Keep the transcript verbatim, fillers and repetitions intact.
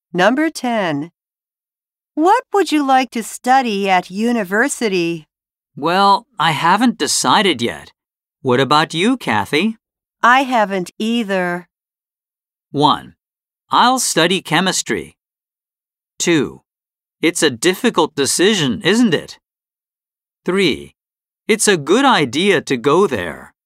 Number ten. What would you like to study at university? Well, I haven't decided yet. What about you, Kathy? I haven't either. one. I'll study chemistry. two. It's a difficult decision, isn't it? three. It's a good idea to go there.